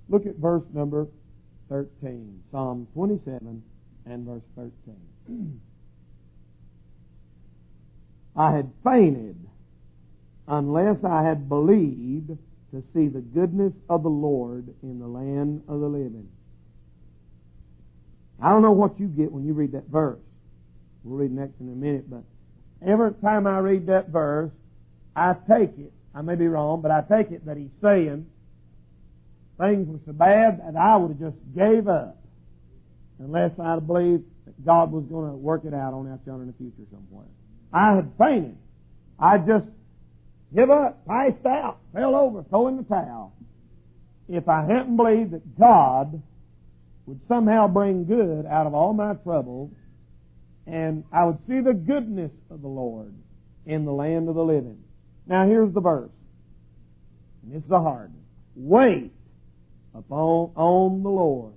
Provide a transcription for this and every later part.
Look at verse number 13. Psalm 27 and verse 13. I had fainted unless I had believed to see the goodness of the Lord in the land of the living. I don't know what you get when you read that verse. We'll read next in a minute, but every time I read that verse, I take it, I may be wrong, but I take it that he's saying things were so bad that I would have just gave up unless I had believed that God was going to work it out on out yonder in the future somewhere. I had fainted. I just give up, passed out, fell over, throw in the towel. If I hadn't believed that God would somehow bring good out of all my troubles, and I would see the goodness of the Lord in the land of the living. Now here's the verse. And this is the hard one. Wait on the Lord.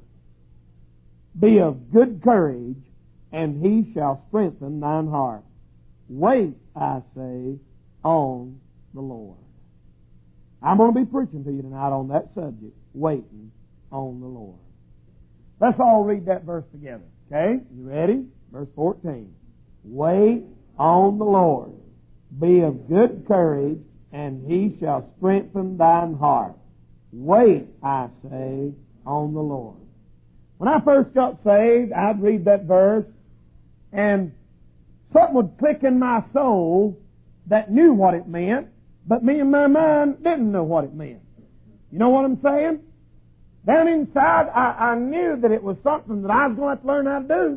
Be of good courage, and He shall strengthen thine heart. Wait, I say, on the Lord. I'm going to be preaching to you tonight on that subject, waiting on the Lord. Let's all read that verse together. Okay? You ready? Verse 14. Wait on the Lord. Be of good courage, and He shall strengthen thine heart. Wait, I say, on the Lord. When I first got saved, I'd read that verse, and something would click in my soul that knew what it meant, but me and my mind didn't know what it meant. You know what I'm saying? Down inside, I knew that it was something that I was going to have to learn how to do.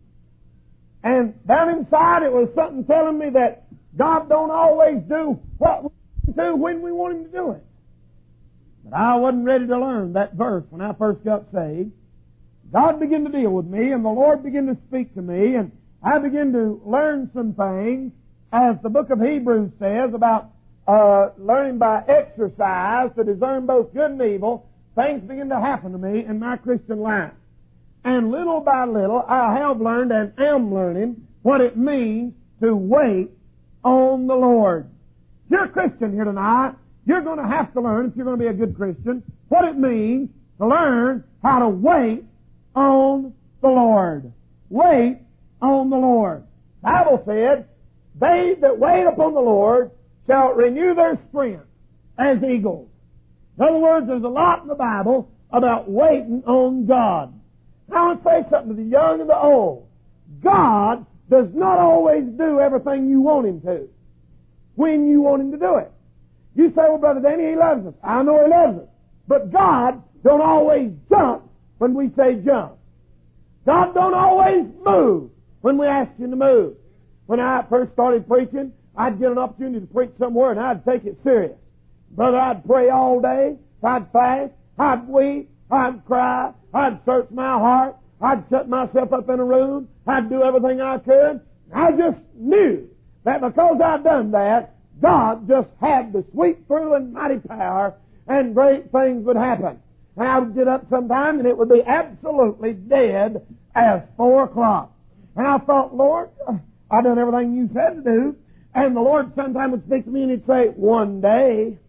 And down inside, it was something telling me that God don't always do what we do when we want Him to do it. But I wasn't ready to learn that verse when I first got saved. God began to deal with me, and the Lord began to speak to me, and I began to learn some things, as the book of Hebrews says, about learning by exercise to discern both good and evil. Things begin to happen to me in my Christian life. And little by little, I have learned and am learning what it means to wait on the Lord. If you're a Christian here tonight, you're going to have to learn, if you're going to be a good Christian, what it means to learn how to wait on the Lord. Wait on the Lord. The Bible said, they that wait upon the Lord shall renew their strength as eagles. In other words, there's a lot in the Bible about waiting on God. Now, I want to say something to the young and the old. God does not always do everything you want Him to, when you want Him to do it. You say, well, Brother Danny, He loves us. I know He loves us. But God don't always jump when we say jump. God don't always move when we ask Him to move. When I first started preaching, I'd get an opportunity to preach somewhere, and I'd take it serious. Brother, I'd pray all day. I'd fast. I'd weep. I'd cry. I'd search my heart. I'd shut myself up in a room. I'd do everything I could. I just knew that because I'd done that, God just had the sweep through and mighty power, and great things would happen. And I would get up sometime, and it would be absolutely dead as 4 o'clock. And I thought, Lord, I've done everything you said to do. And the Lord sometimes would speak to me, and He'd say, one day.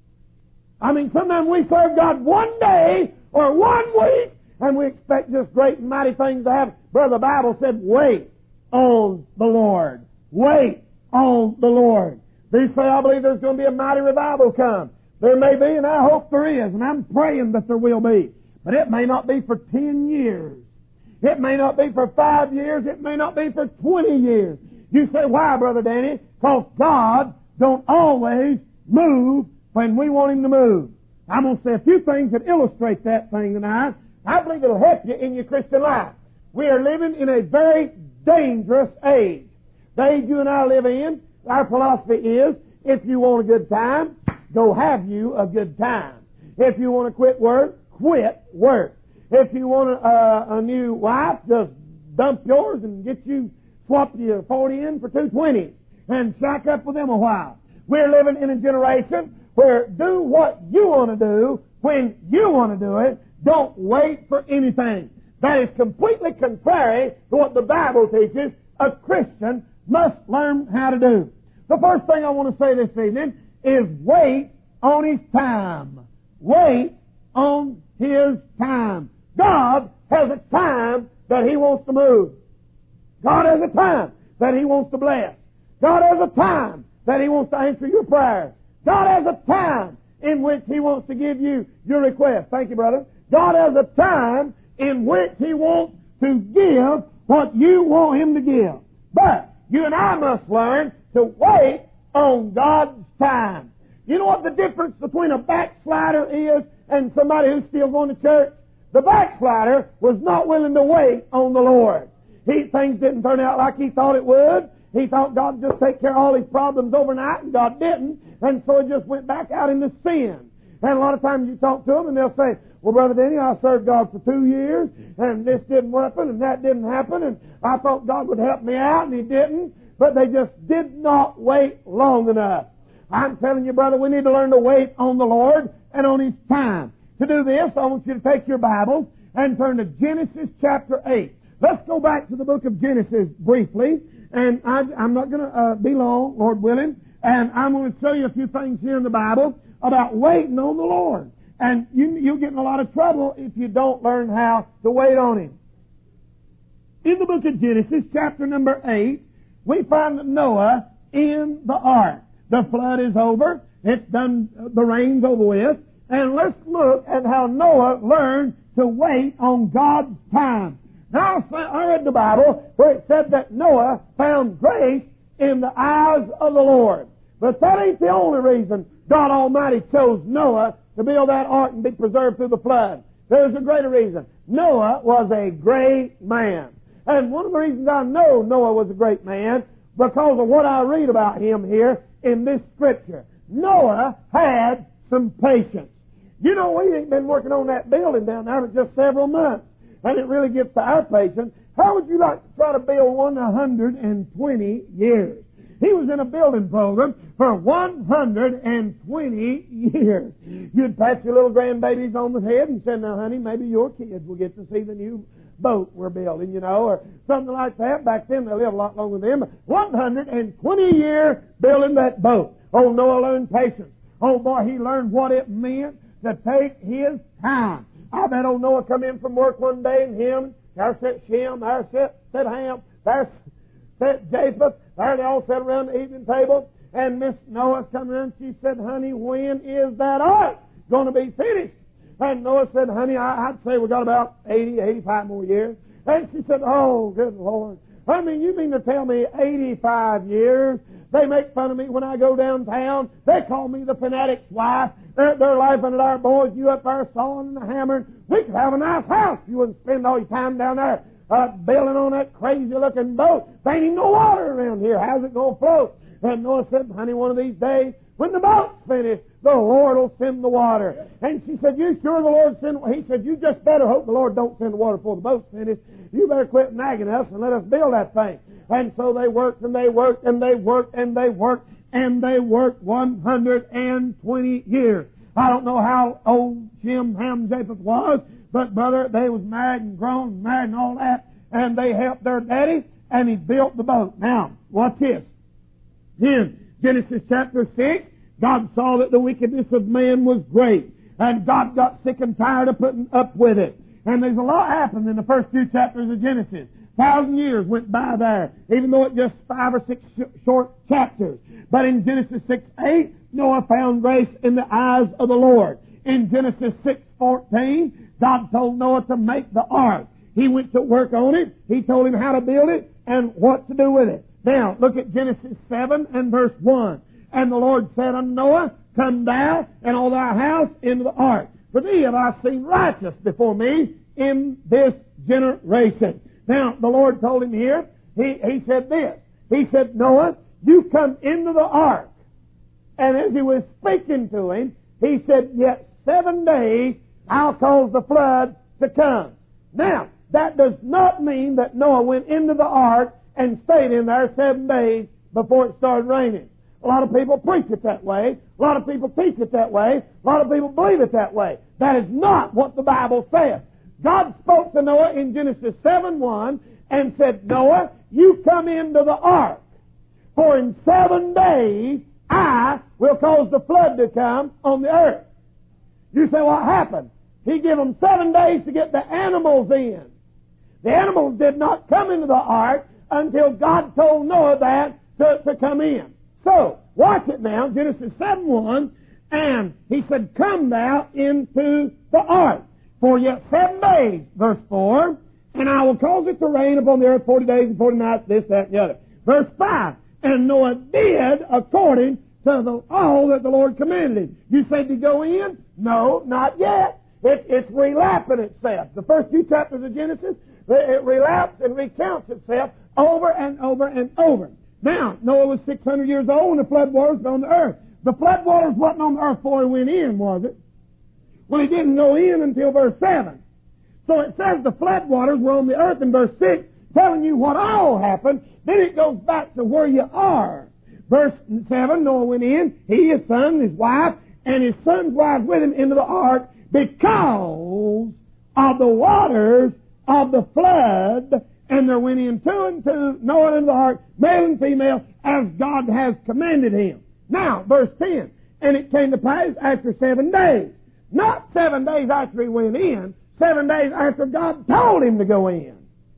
I mean, sometimes we serve God one day or 1 week, and we expect just great and mighty things to happen. Brother, the Bible said, wait on the Lord. Wait on the Lord. These say, I believe there's going to be a mighty revival come. There may be, and I hope there is, and I'm praying that there will be. But it may not be for 10 years. It may not be for 5 years. It may not be for 20 years. You say, why, Brother Danny? Because God don't always move when we want Him to move. I'm going to say a few things that illustrate that thing tonight. I believe it'll help you in your Christian life. We are living in a very dangerous age. The age you and I live in, our philosophy is, if you want a good time, go have you a good time. If you want to quit work, quit work. If you want a new wife, just dump yours and get you, swap your 40 in for 220 and shack up with them a while. We're living in a generation where do what you want to do when you want to do it. Don't wait for anything. That is completely contrary to what the Bible teaches a Christian must learn how to do. The first thing I want to say this evening is wait on His time. Wait on His time. God has a time that He wants to move. God has a time that He wants to bless. God has a time that He wants to answer your prayer. God has a time in which He wants to give you your request. Thank you, brother. God has a time in which He wants to give what you want Him to give. But you and I must learn to wait on God's time. You know what the difference between a backslider is and somebody who's still going to church? The backslider was not willing to wait on the Lord. Things didn't turn out like he thought it would. He thought God would just take care of all his problems overnight, and God didn't. And so he just went back out into sin. And a lot of times you talk to them and they'll say, well, Brother Denny, I served God for 2 years, and this didn't happen, and that didn't happen, and I thought God would help me out, and He didn't. But they just did not wait long enough. I'm telling you, brother, we need to learn to wait on the Lord and on His time. To do this, I want you to take your Bible and turn to Genesis chapter 8. Let's go back to the book of Genesis briefly, and I'm not going to be long, Lord willing, and I'm going to show you a few things here in the Bible about waiting on the Lord. And you'll get in a lot of trouble if you don't learn how to wait on Him. In the book of Genesis, chapter number 8, we find Noah in the ark. The flood is over. It's done. The rain's over with. And let's look at how Noah learned to wait on God's time. Now, I read the Bible where it said that Noah found grace in the eyes of the Lord. But that ain't the only reason God Almighty chose Noah to build that ark and be preserved through the flood. There's a greater reason. Noah was a great man. And one of the reasons I know Noah was a great man, because of what I read about him here in this scripture. Noah had some patience. You know, we ain't been working on that building down there for just several months. And it really gets to our patience. How would you like to try to build 120 years? He was in a building program for 120 years. You'd pat your little grandbabies on the head and say, now, honey, maybe your kids will get to see the new boat we're building, you know, or something like that. Back then, they lived a lot longer than them. 120 years building that boat. Oh, Noah learned patience. Oh, boy, he learned what it meant to take his time. I bet old Noah come in from work one day, and him, there sat Shem, there sat Ham, there sat Japheth, there they all sat around the evening table, and Miss Noah come in, she said, honey, when is that ark going to be finished? And Noah said, honey, I'd say we got about 80, 85 more years. And she said, oh, good Lord. I mean, you mean to tell me 85 years? They make fun of me when I go downtown. They call me the fanatic's wife. They're laughing at our boys. You up there sawing and hammering. We could have a nice house. You wouldn't spend all your time down there building on that crazy-looking boat. There ain't even no water around here. How's it going to float? And Noah said, honey, one of these days, when the boat's finished, the Lord will send the water. And she said, you sure the Lord send? He said, you just better hope the Lord don't send the water before the boat's finished. You better quit nagging us and let us build that thing. And so they worked and they worked and they worked and they worked and they worked 120 years. I don't know how old Shem, Ham, Japheth was, but brother, they was married and grown and married and all that, and they helped their daddy, and he built the boat. Now, watch this. In Genesis chapter 6, God saw that the wickedness of man was great, and God got sick and tired of putting up with it. And there's a lot happened in the first few chapters of Genesis. 1,000 years went by there, even though it's just 5 or 6 short chapters. But in Genesis 6:8, Noah found grace in the eyes of the Lord. In Genesis 6:14, God told Noah to make the ark. He went to work on it. He told him how to build it and what to do with it. Now, look at Genesis 7 and verse 1. And the Lord said unto Noah, come thou and all thy house into the ark. For thee have I seen righteous before me in this generation. Now, the Lord told him here, he said this. He said, Noah, you come into the ark. And as he was speaking to him, he said, yet 7 days I'll cause the flood to come. Now, that does not mean that Noah went into the ark and stayed in there 7 days before it started raining. A lot of people preach it that way. A lot of people teach it that way. A lot of people believe it that way. That is not what the Bible says. God spoke to Noah in Genesis 7:1 and said, Noah, you come into the ark, for in 7 days I will cause the flood to come on the earth. You say, what happened? He gave them 7 days to get the animals in. The animals did not come into the ark until God told Noah that to come in. So, watch it now, Genesis 7:1, and he said, "Come thou into the ark for yet 7 days," verse 4, "and I will cause it to rain upon the earth 40 days and 40 nights, this, that, and the other." Verse 5, "And Noah did according to all that the Lord commanded him." You said to go in? No, not yet. It's relapping itself. The first 2 chapters of Genesis, it relaps and recounts itself over and over and over. Now, Noah was 600 years old when the flood waters were on the earth. The flood waters wasn't on the earth before he went in, was it? Well, he didn't go in until verse 7. So it says the flood waters were on the earth in verse 6, telling you what all happened. Then it goes back to where you are. Verse 7, Noah went in, he, his son, his wife, and his son's wife with him into the ark because of the waters of the flood. And there went in 2 and 2, Noah into the ark, male and female, as God has commanded him. Now, verse 10, "And it came to pass after 7 days." Not 7 days after he went in, 7 days after God told him to go in.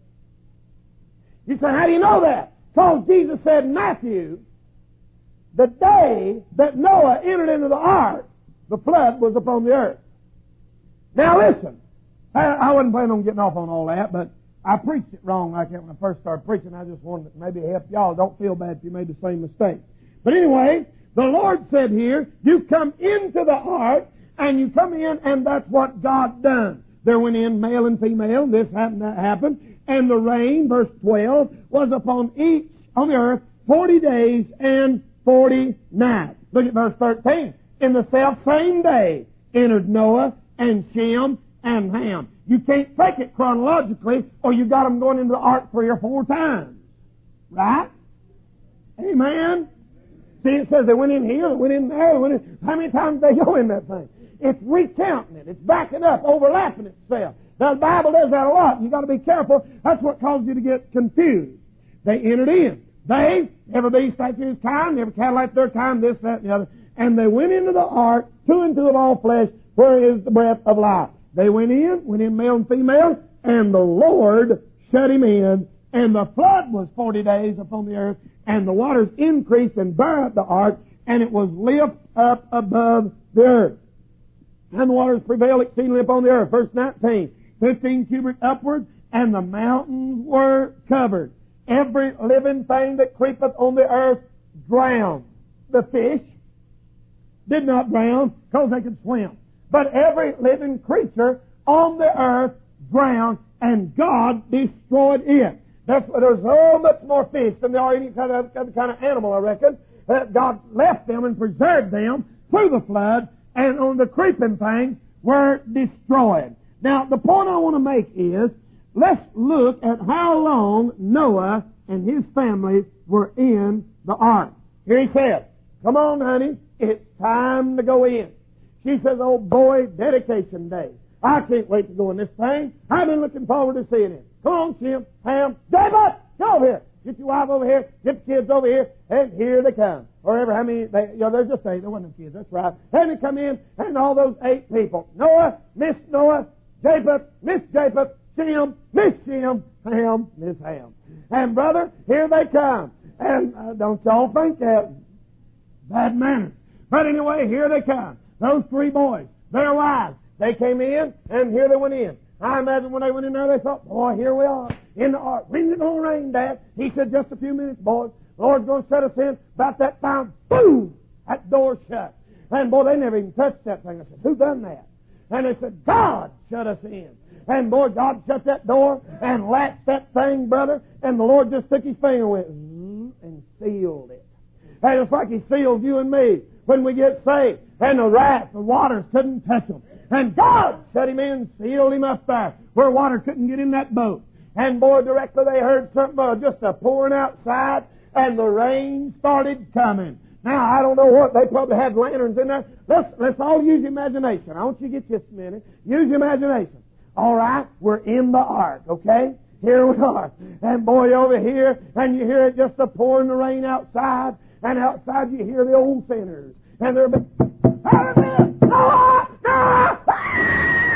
You say, how do you know that? Because Jesus said in Matthew, the day that Noah entered into the ark, the flood was upon the earth. Now listen, I wasn't planning on getting off on all that, but I preached it wrong like that when I first started preaching. I just wanted to maybe help y'all. Don't feel bad if you made the same mistake. But anyway, the Lord said here, you come into the ark, and you come in, and that's what God done. There went in male and female, this happened, that happened, and the rain, verse 12, was upon each on the earth 40 days and 40 nights. Look at verse 13. "In the self-same day entered Noah and Shem and Ham." You can't take it chronologically, or you got them going into the ark 3 or 4 times. Right? Amen? See, it says they went in here, they went in there, they went in. How many times did they go in that thing? It's recounting it. It's backing up, overlapping itself. Now, the Bible does that a lot. You've got to be careful. That's what causes you to get confused. They entered in. They, every beast after his kind, every cattle after their kind, this, that, and the other. And they went into the ark, 2 and 2 of all flesh, where is the breath of life. They went in male and female, and the Lord shut him in, and the flood was 40 days upon the earth, and the waters increased and buried the ark, and it was lifted up above the earth. And the waters prevailed exceedingly upon the earth. Verse 19, 15 cubits upward, and the mountains were covered. Every living thing that creepeth on the earth drowned. The fish did not drown because they could swim. But every living creature on the earth drowned, and God destroyed it. There's so much more fish than there are any other kind of animal, I reckon. God left them and preserved them through the flood, and on the creeping things were destroyed. Now, the point I want to make is, let's look at how long Noah and his family were in the ark. Here he says, "Come on, honey, it's time to go in." She says, "Oh boy, dedication day. I can't wait to go in this thing. I've been looking forward to seeing it. Come on, Shem, Ham, David, go over here. Get your wife over here, get the kids over here, and here they come." Or ever how many, there's just 8, there wasn't kids, that's right. And they come in, and all those 8 people. Noah, Miss Noah, Japheth, Miss Japheth, Shem, Miss Shem, Ham, Miss Ham. And brother, here they come. And don't y'all think that bad manners. But anyway, here they come. Those 3 boys, their wives, they came in, and here they went in. I imagine when they went in there, they thought, boy, here we are in the ark. When's it going to rain, Dad? He said, just a few minutes, boys. The Lord's going to set us in. About that time, boom, that door shut. And boy, they never even touched that thing. I said, who done that? And they said, God shut us in. And boy, God shut that door and latched that thing, brother. And the Lord just took his finger and went, and sealed it. And it's like he sealed you and me when we get saved. And the waters couldn't touch them. And God shut him in, sealed him up there, where water couldn't get in that boat. And boy, directly they heard something just a pouring outside, and the rain started coming. Now, I don't know what, they probably had lanterns in there. Let's all use imagination. I want you to get this a minute. Use imagination. All right, we're in the ark, okay? Here we are. And boy, over here, and you hear it just a pouring the rain outside, and outside you hear the old sinners. And they're Noah! Noah!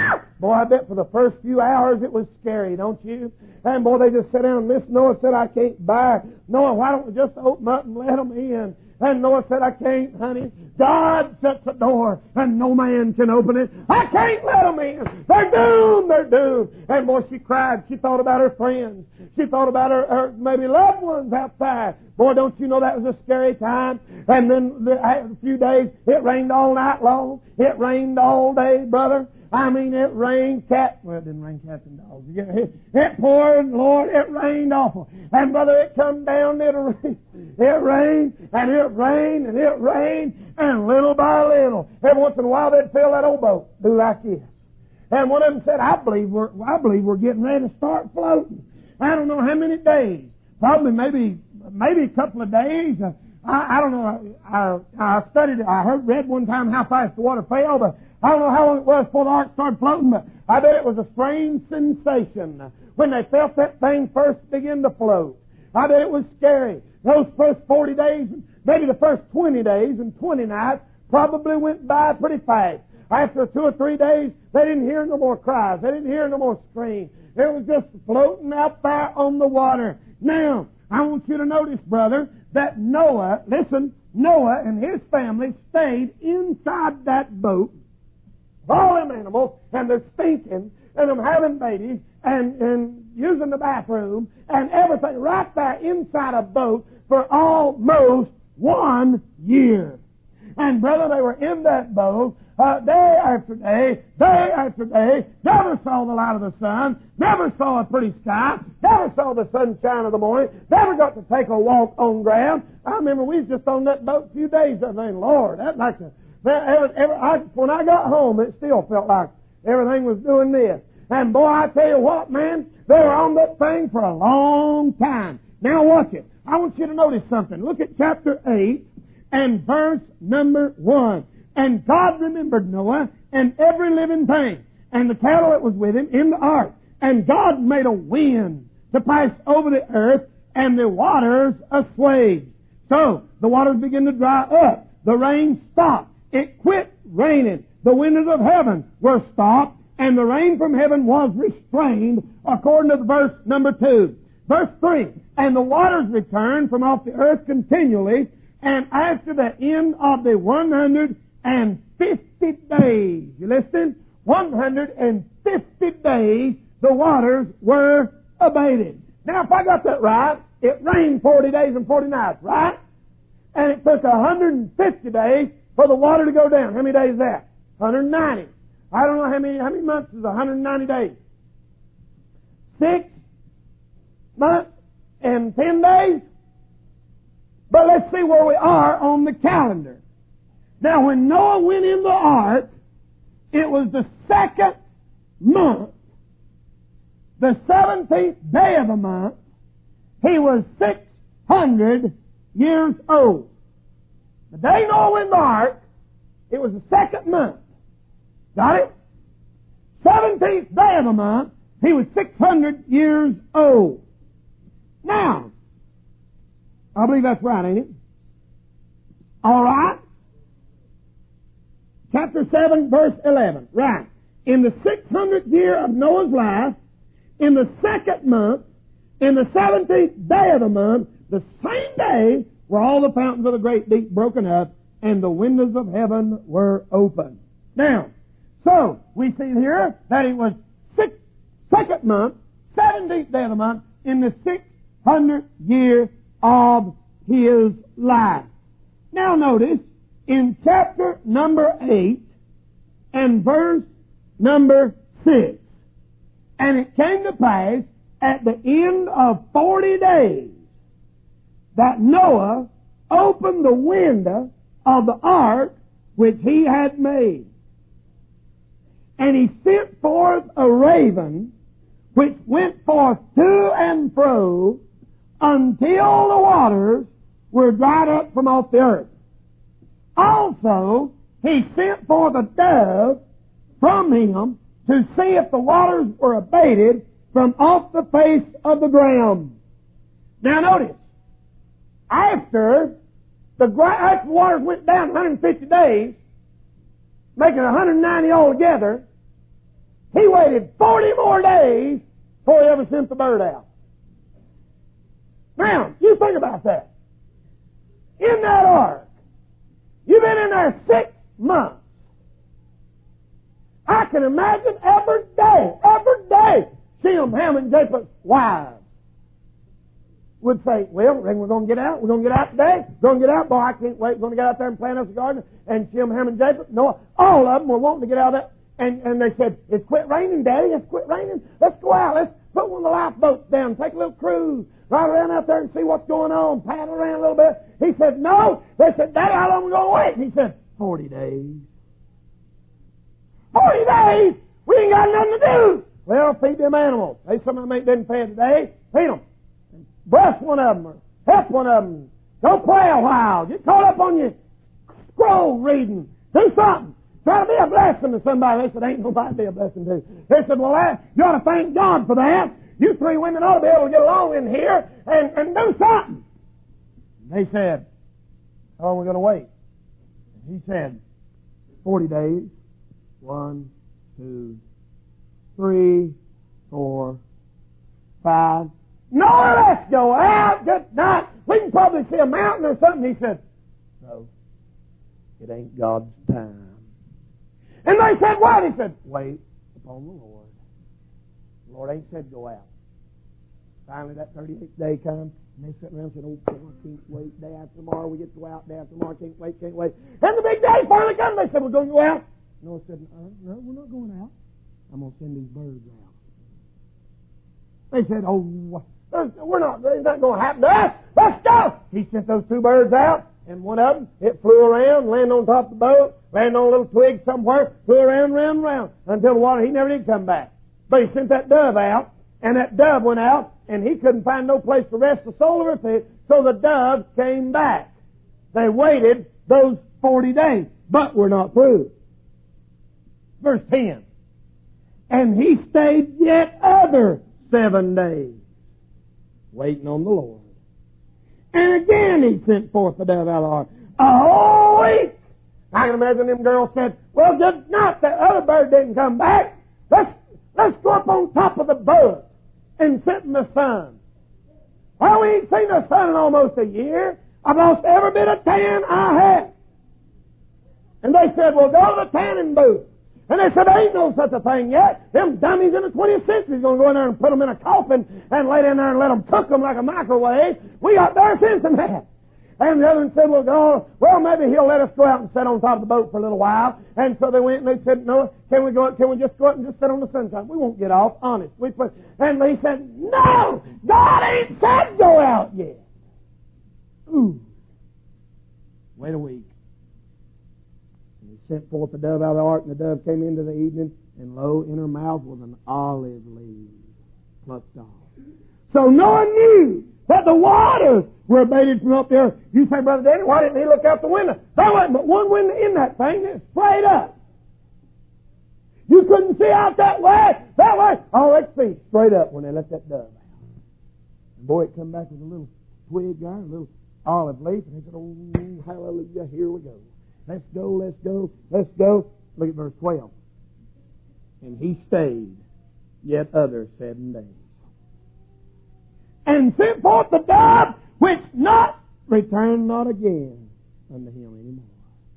Boy, I bet for the first few hours it was scary, don't you? And boy, they just sat down and Miss Noah said, I can't buy. Noah, why don't we just open up and let them in? And Noah said, I can't, honey. God shuts the door and no man can open it. I can't let them in. They're doomed. They're doomed. And boy, she cried. She thought about her friends. She thought about her maybe loved ones outside. Boy, don't you know that was a scary time? And then a few days, it rained all night long. It rained all day, brother. I mean, it rained well, it didn't rain cats and dogs. It poured, Lord, it rained awful. And brother, it come down, it rained, and it rained, and it rained, and little by little, every once in a while they'd fill that old boat, do like this. And one of them said, I believe we're getting ready to start floating. I don't know how many days, probably maybe a couple of days. I don't know. I studied it. I read one time how fast the water fell, but I don't know how long it was before the ark started floating, but I bet it was a strange sensation when they felt that thing first begin to float. I bet it was scary. Those first 40 days, maybe the first 20 days and 20 nights probably went by pretty fast. After 2 or 3 days, they didn't hear no more cries. They didn't hear no more screams. It was just floating out there on the water. Now, I want you to notice, brother, that Noah and his family stayed inside that boat. All them animals, and they're stinking, and them having babies, and using the bathroom, and everything right there inside a boat for almost 1 year. And brother, they were in that boat day after day, never saw the light of the sun, never saw a pretty sky, never saw the sunshine of the morning, never got to take a walk on ground. I remember we was just on that boat a few days, I think, Lord, that's like when I got home, it still felt like everything was doing this. And boy, I tell you what, man, they were on that thing for a long time. Now watch it. I want you to notice something. Look at chapter 8 and verse number 1. And God remembered Noah and every living thing, and the cattle that was with him in the ark. And God made a wind to pass over the earth, and the waters assuaged. So, the waters began to dry up. The rain stopped. It quit raining. The windows of heaven were stopped, and the rain from heaven was restrained, according to verse number 2. Verse 3, and the waters returned from off the earth continually, and after the end of the 150 days, you listen? 150 days, the waters were abated. Now, if I got that right, it rained 40 days and 40 nights, right? And it took 150 days for the water to go down. How many days is that? 190. I don't know how many months is 190 days. 6 months and 10 days? But let's see where we are on the calendar. Now, when Noah went in the ark, it was the 2nd month, the 17th day of the month. He was 600 years old. The day Noah went in the ark, it was the 2nd month. Got it? 17th day of the month, he was 600 years old. Now, I believe that's right, ain't it? All right. Chapter 7, verse 11. Right. In the 600th year of Noah's life, in the 2nd month, in the 17th day of the month, the same day were all the fountains of the great deep broken up, and the windows of heaven were opened. Now, so, we see here that it was 2nd month, 17th day of the month, in the 600th year of his life. Now notice, in chapter number 8 and verse number 6, and it came to pass at the end of 40 days that Noah opened the window of the ark which he had made. And he sent forth a raven which went forth to and fro until the waters were dried up from off the earth. Also, he sent forth a dove from him to see if the waters were abated from off the face of the ground. Now notice, after the waters went down 150 days, making 190 altogether, He waited 40 more days before he ever sent the bird out. Now, you think about that. In that ark, you've been in there 6 months. I can imagine every day, Shem, Ham, and Japheth's wives would say, well, we're going to get out. We're going to get out today. We're going to get out. Boy, I can't wait. We're going to get out there and plant us a garden. And Shem, Ham, and Japheth, Noah, all of them were wanting to get out of that. And they said, it's quit raining, Daddy. It's quit raining. Let's go out. Let's put one of the lifeboats down. Take a little cruise. Ride around out there and see what's going on. Paddle around a little bit. He said, no. They said, Daddy, how long are we going to wait? And he said, 40 days. 40 days? We ain't got nothing to do. Well, feed them animals. They some of them ain't been fed today. Feed them. Bless one of them or help one of them. Go play a while. Get caught up on your scroll reading. Do something. Try to be a blessing to somebody. They said, ain't nobody be a blessing to. They said, well, you ought to thank God for that. You 3 women ought to be able to get along in here and do something. They said, how long are we going to wait? And he said, 40 days. 1, 2, 3, 4, 5. No, let's go out. Good night. We can probably see a mountain or something. He said, no, it ain't God's time. And they said, what? He said, wait upon the Lord. The Lord ain't said go out. Finally, that 38th day comes, and they sat around and said, oh, boy, I can't wait. Day after tomorrow, we get to go out. Day after tomorrow, can't wait. And the big day finally comes. They said, we're going to go out. Noah said, no, we're not going out. I'm going to send these birds out. They said, oh, it's not going to happen to us. Let's go. He sent those 2 birds out, and one of them, it flew around, landed on top of the boat, landed on a little twig somewhere, flew around, until the water, he never did come back. But he sent that dove out, and that dove went out, and he couldn't find no place to rest the sole of her feet, so the dove came back. They waited those 40 days, but we're not through. Verse 10. And he stayed yet other 7 days, waiting on the Lord. And again he sent forth the dove out of the ark. A whole week. I can imagine them girls said, well, just not that other bird didn't come back. Let's go up on top of the boat and sit in the sun. Well, we ain't seen the sun in almost a year. I've lost every bit of tan I had. And they said, well, go to the tanning booth. And they said, there ain't no such a thing yet. Them dummies in the 20th century is going to go in there and put them in a coffin and lay down there and let them cook them like a microwave. We got better sense than that. And the other one said, well, maybe he'll let us go out and sit on top of the boat for a little while. And so they went and they said, no, can we just go out and just sit on the sunshine? We won't get off, honest. And he said, no, God ain't said go out yet. Ooh. Wait a week. He sent forth the dove out of the ark, and the dove came into the evening, and lo, in her mouth was an olive leaf plucked off. So Noah knew that the waters were abated from up there. You say, Brother Danny, why didn't he look out the window? There wasn't but one window in that thing that sprayed up. You couldn't see out that way. Oh, let's see, straight up when they let that dove out. And boy, it come back with a little twig there, a little olive leaf, and he said, oh, hallelujah, here we go. Let's go. Look at verse 12. And he stayed yet other 7 days. And sent forth the dove, which not returned not again unto him anymore.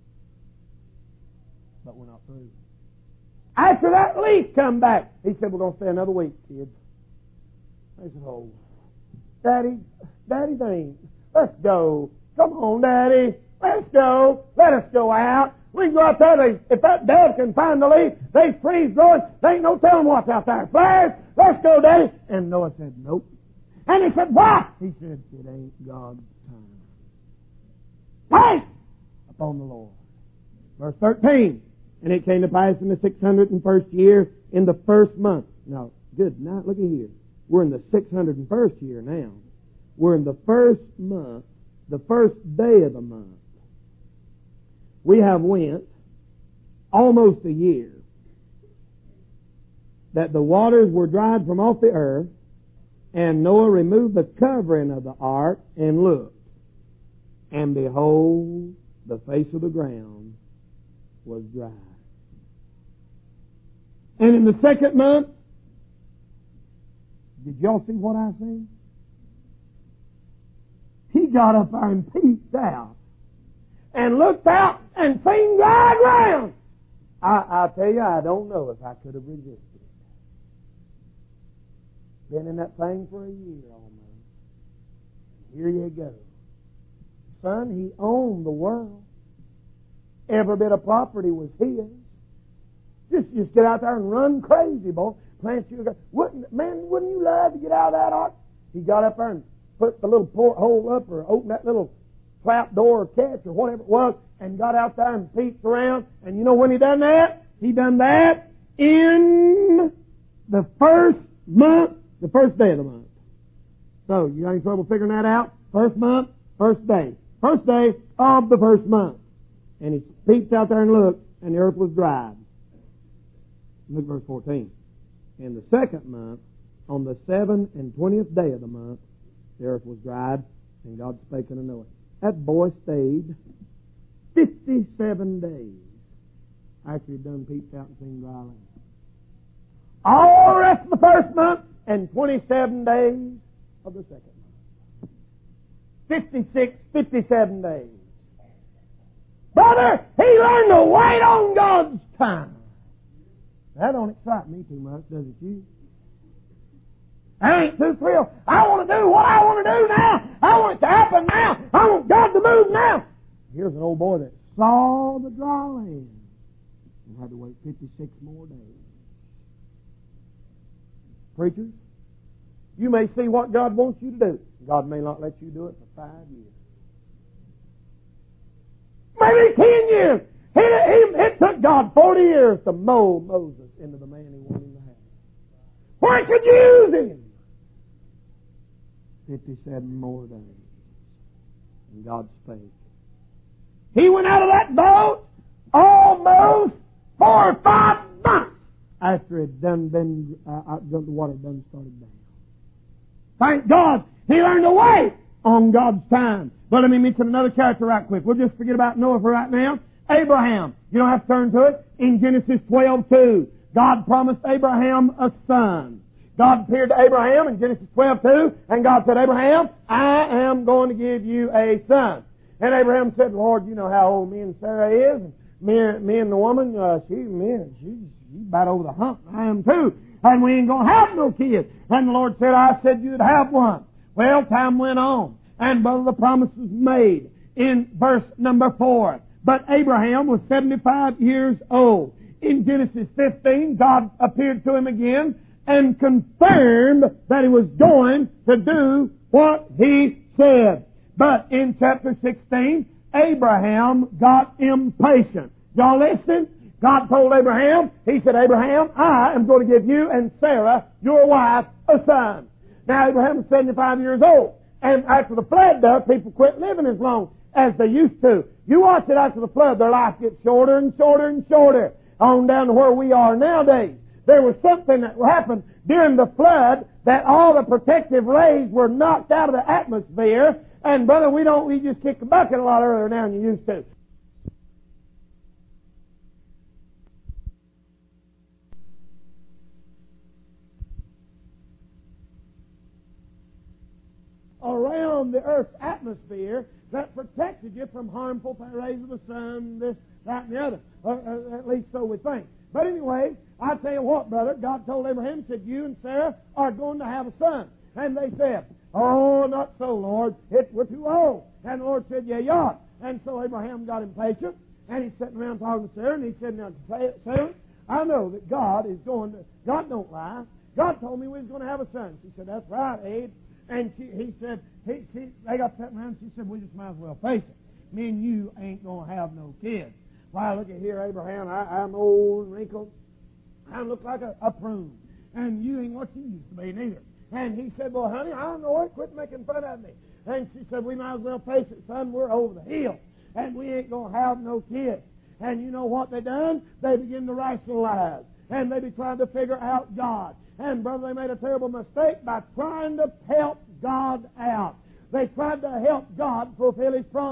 But we're not through. After that leaf come back, he said, we're going to stay another week, kids. They said, oh, Daddy, let's go. Come on, Daddy. Let's go. Let us go out. We can go out there. If that dove can find the leaf, they freeze growing. There ain't no telling what's out there. Flares. Let's go, Daddy. And Noah said, nope. And he said, why? He said, it ain't God's time. Wait upon the Lord. Verse 13. And it came to pass in the 601st year, in the first month. Now, good night. Look at here. We're in the 601st year now. We're in the first month, the first day of the month. We have went almost a year that the waters were dried from off the earth, and Noah removed the covering of the ark and looked, and behold, the face of the ground was dry. And in the second month, did y'all see what I seen? He got up there and peeked out and looked out and seen dry ground. I tell you, I don't know if I could have resisted it. Been in that thing for a year almost. Here you go. Son, he owned the world. Every bit of property was his. Just get out there and run crazy, boy. Plant your wouldn't you love to get out of that ark? He got up there and put the little porthole up or opened that little trap door or catch or whatever it was and got out there and peeked around. And you know when he done that? He done that in the first month, the first day of the month. So, you got any trouble figuring that out? First month, first day. First day of the first month. And he peeked out there and looked, and the earth was dried. Look at verse 14. In the second month, on the 7th and 20th day of the month, the earth was dried, and God spake unto Noah. That boy stayed 57 days after he'd done peeped out and seen dry land. All the rest of the first month and 27 days of the second month. 57 days. Brother, he learned to wait on God's time. That don't excite me too much, does it you? I ain't too thrilled. I want to do what I want to do now. I want it to happen now. I want God to move now. Here's an old boy that saw the dry land and had to wait 56 more days. Preachers, you may see what God wants you to do. God may not let you do it for 5 years. Maybe 10 years. It took God 40 years to mold Moses into the man he wanted him to have. Where could you use him? 57 more days. And God spake. He went out of that boat almost 4 or 5 months after it the water done started down. Thank God he learned to wait on God's time. But let me mention another character right quick. We'll just forget about Noah for right now. Abraham. You don't have to turn to it. In Genesis 12:2, God promised Abraham a son. God appeared to Abraham in Genesis 12:2, and God said, Abraham, I am going to give you a son. And Abraham said, Lord, you know how old me and Sarah is. And me and the woman, she's about over the hump. I am too. And we ain't going to have no kids. And the Lord said, I said you'd have one. Well, time went on. And brother, the promise was made in verse number 4. But Abraham was 75 years old. In Genesis 15, God appeared to him again and confirmed that he was going to do what he said. But in chapter 16, Abraham got impatient. Y'all listen? God told Abraham, he said, Abraham, I am going to give you and Sarah, your wife, a son. Now, Abraham was 75 years old. And after the flood does, people quit living as long as they used to. You watch it after the flood, their life gets shorter and shorter and shorter, on down to where we are nowadays. There was something that happened during the flood that all the protective rays were knocked out of the atmosphere. And brother, we just kick the bucket a lot earlier now than you used to. Around the Earth's atmosphere that protected you from harmful rays of the sun, this, that, and the other. At least so we think. But anyway, I tell you what, brother, God told Abraham, said, you and Sarah are going to have a son. And they said, oh, not so, Lord. We're too old. And the Lord said, yeah, you are. And so Abraham got impatient, and he's sitting around talking to Sarah, and he said, now, Sarah, I know that God don't lie. God told me we was going to have a son. She said, that's right, Abe. And they got sitting around, and she said, we just might as well face it. Me and you ain't going to have no kids. Why, look at here, Abraham, I'm old and wrinkled. I look like a prune. And you ain't what you used to be neither. And he said, well, honey, I know it. Quit making fun of me. And she said, we might as well face it, son. We're over the hill. And we ain't going to have no kids. And you know what they done? They begin to rationalize. And they be trying to figure out God. And, brother, they made a terrible mistake by trying to help God out. They tried to help God fulfill His promise.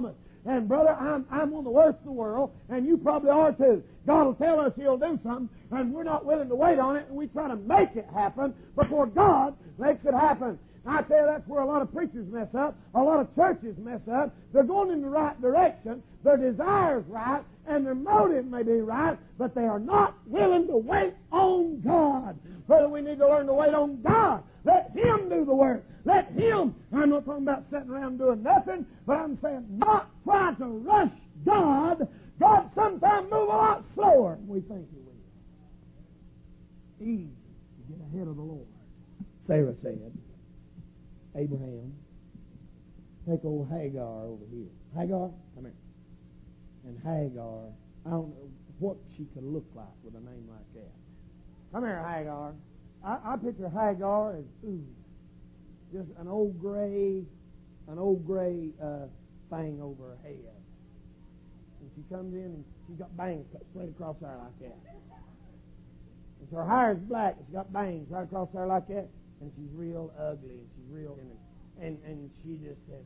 And brother, I'm one of the worst in the world, and you probably are too. God will tell us He'll do something, and we're not willing to wait on it, and we try to make it happen before God makes it happen. I tell you, that's where a lot of preachers mess up. A lot of churches mess up. They're going in the right direction. Their desire's right, and their motive may be right, but they are not willing to wait on God. Brother, we need to learn to wait on God. Let Him do the work. Let Him. I'm not talking about sitting around doing nothing, but I'm saying not try to rush God. God sometimes move a lot slower than we think He will. Easy to get ahead of the Lord. Sarah said, Abraham, take old Hagar over here. Hagar, come here. And Hagar, I don't know what she could look like with a name like that. Come here, Hagar. I picture Hagar as just an old gray thing over her head. And she comes in and she's got bangs cut straight across there like that. And so her hair is black and she's got bangs right across there like that. And she's real ugly, and she's real, and she just said,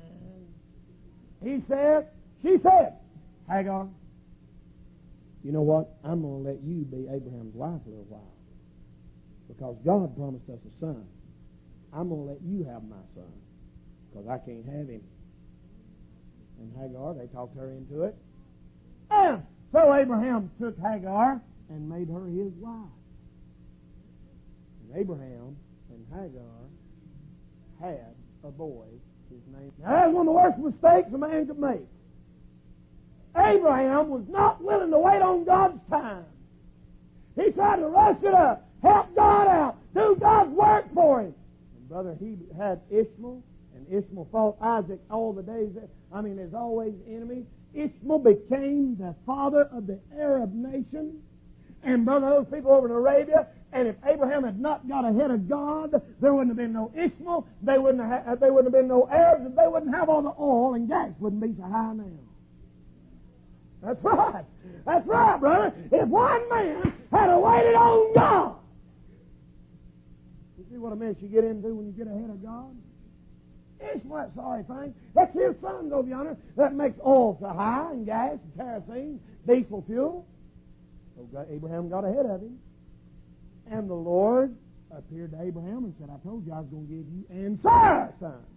she said, Hagar, you know what? I'm going to let you be Abraham's wife a little while. Because God promised us a son. I'm going to let you have my son. Because I can't have him. And Hagar, they talked her into it. And so Abraham took Hagar and made her his wife. And Abraham and Hagar had a boy. His name. Now that's one of the worst mistakes a man could make. Abraham was not willing to wait on God's time. He tried to rush it up, help God out, do God's work for him. And brother, he had Ishmael, and Ishmael fought Isaac all the days. There's always enemies. Ishmael became the father of the Arab nation. And brother, those people over in Arabia, and if Abraham had not got ahead of God, there wouldn't have been no Ishmael, they wouldn't have been no Arabs, and they wouldn't have all the oil, and gas wouldn't be so high now. That's right. That's right, brother. If one man had waited on God. You see what a mess you get into when you get ahead of God? Ishmael, that sorry thing. That's his son over yonder that makes oil so high, and gas, and kerosene, diesel fuel. So Abraham got ahead of him. And the Lord appeared to Abraham and said, I told you I was going to give you and Sarah a son.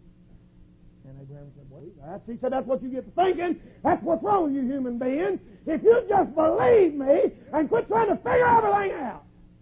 And Abraham said, wait, he said, that's what you get to thinking. That's what's wrong with you human beings. If you just believe me and quit trying to figure everything out.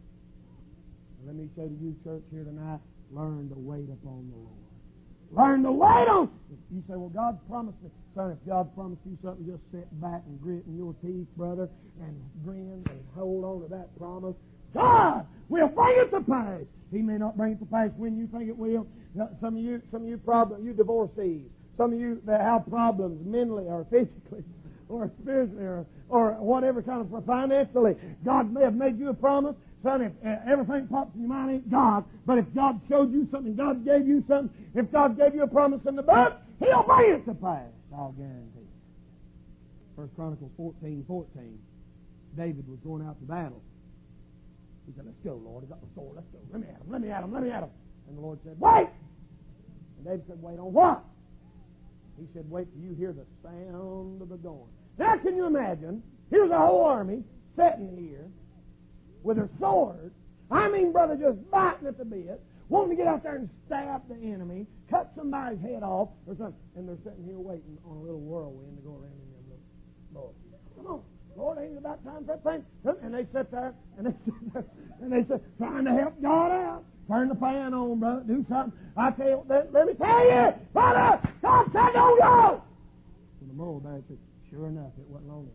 And let me say to you, church, here tonight, learn to wait upon the Lord. Learn to wait on. You say, well, God promised me. Son, if God promised you something, just sit back and grit in your teeth, brother, and grin and hold on to that promise. God will bring it to pass. He may not bring it to pass when you think it will. Some of you you divorcees, some of you that have problems mentally or physically or spiritually or whatever kind of financially, God may have made you a promise. Son, if everything pops in your mind ain't God, but if God showed you something, God gave you something, if God gave you a promise in the book, He'll bring it to pass. I'll guarantee it. 1 Chronicles 14:14. David was going out to battle. He said, let's go, Lord. I got my sword. Let's go. Let me at him. And the Lord said, wait! And David said, wait on what? He said, wait till you hear the sound of the gun. Now, can you imagine? Here's a whole army sitting here with their swords. Brother, just biting at the bit, wanting to get out there and stab the enemy, cut somebody's head off, or something. And they're sitting here waiting on a little whirlwind to go around in them little boats. Come on. Lord, ain't it about time for that thing? And they sit there, and they sit trying to help God out. Turn the fan on, brother. Do something. I tell you, let me tell you, brother, God said don't go. And the mole bear said, sure enough, it wasn't long.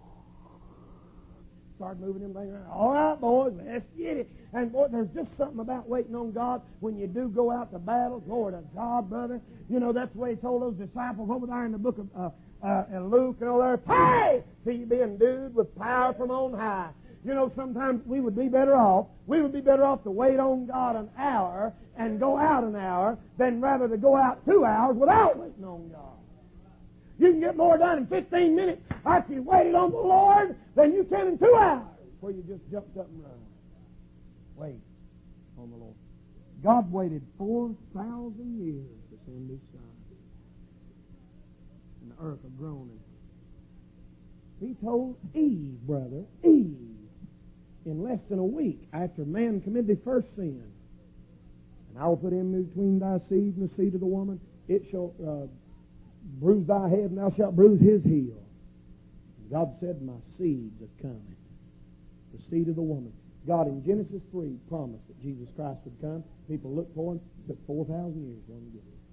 Start moving them things around. All right, boys, let's get it. And boy, there's just something about waiting on God when you do go out to battle. Glory to God, brother. You know, that's the way He told those disciples over there in the book of and Luke and all there, pray till you be endued with power from on high. You know, sometimes we would be better off to wait on God an hour and go out an hour than rather to go out 2 hours without waiting on God. You can get more done in 15 minutes after you waited on the Lord than you can in 2 hours before you just jumped up and run. Wait on the Lord. God waited 4,000 years to send His Son. And the earth a groaning. He told Eve, brother, Eve, in less than a week after man committed the first sin, and I will put him between thy seed and the seed of the woman. It shall bruise thy head, and thou shalt bruise his heel. And God said, my seeds are coming. The seed of the woman. God in Genesis 3 promised that Jesus Christ would come. People looked for him. It took 4,000 years for him to get here.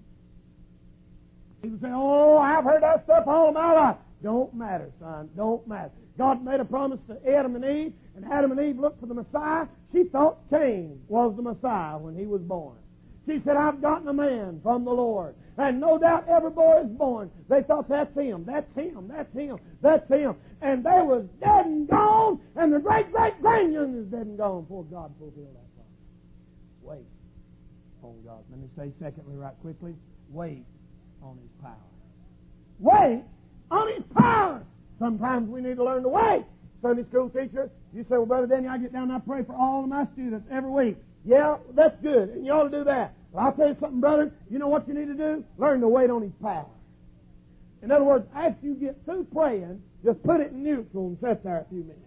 People say, oh, I've heard that stuff all my life. Don't matter, son. Don't matter. God made a promise to Adam and Eve, and Adam and Eve looked for the Messiah. She thought Cain was the Messiah when he was born. She said, I've gotten a man from the Lord. And no doubt every boy is born. They thought, that's him, that's him, that's him, that's him. And they was dead and gone, and the great-great-grandyoung is dead and gone before God fulfilled that promise. Wait on God. Let me say secondly right quickly, wait on His power. Wait on His power. Sometimes we need to learn to wait. Sunday school teacher, you say, well, Brother Danny, I get down and I pray for all of my students every week. Yeah, that's good, and you ought to do that. Well, I'll tell you something, brother. You know what you need to do? Learn to wait on His power. In other words, after you get through praying, just put it in neutral and sit there a few minutes.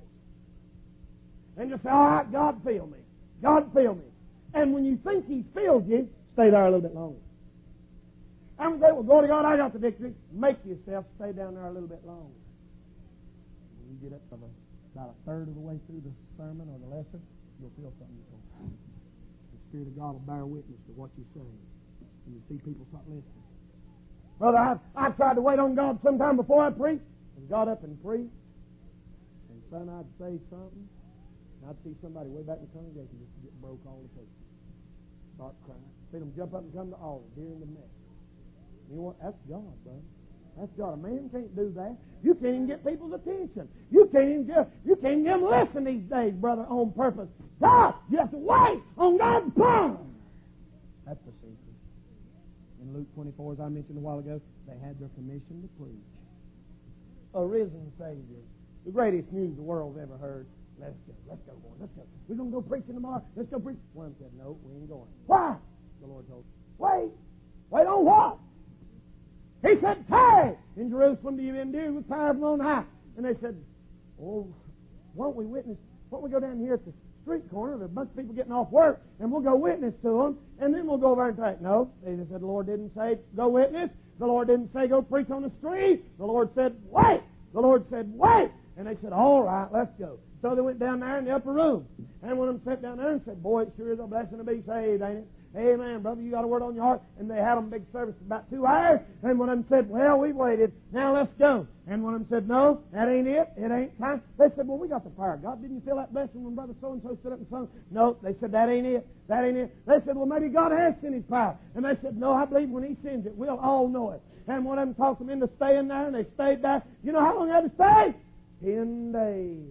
And just say, all right, God, fill me. God, fill me. And when you think He's filled you, stay there a little bit longer. And we say, well, glory to God, I got the victory. Make yourself stay down there a little bit longer. When you get up to about a third of the way through the sermon or the lesson, you'll feel something that's going on. The Spirit of God will bear witness to what you're saying. And you see people start listening. Brother, I've tried to wait on God sometime before I preach, and got up and preached. And son, I'd say something, and I'd see somebody way back in the congregation just get broke all the places. Start crying. See them jump up and come to the altar during the message. You know what? That's God, brother. That's God. A man can't do that. You can't even get people's attention. You can't even get them listen these days, brother, on purpose. God, you have to wait on God's power. That's the secret. In Luke 24, as I mentioned a while ago, they had their commission to preach. A risen Savior. The greatest news the world's ever heard. Let's go, boy, let's go. We're going to go preaching tomorrow. Let's go preach. One of them said, no, we ain't going. Why? The Lord told them, wait on what? He said, tarry in Jerusalem to be endued with power from on high. And they said, oh, why don't we witness? Why don't we go down here at the street corner? There's a bunch of people getting off work, and we'll go witness to them, and then we'll go over and pray. No, they just said the Lord didn't say go witness. The Lord didn't say go preach on the street. The Lord said wait. The Lord said wait. And they said, all right, let's go. So they went down there in the upper room. And one of them sat down there and said, boy, it sure is a blessing to be saved, ain't it? Amen, brother, you got a word on your heart. And they had them big service for about 2 hours. And one of them said, well, we waited. Now let's go. And one of them said, no, that ain't it. It ain't time. They said, well, we got the power of God. Didn't you feel that blessing when Brother so-and-so stood up and sung? No, they said, that ain't it. That ain't it. They said, well, maybe God has sent His power. And they said, no, I believe when He sends it, we'll all know it. And one of them talked them into staying there, and they stayed there. You know how long they had to stay? 10 days.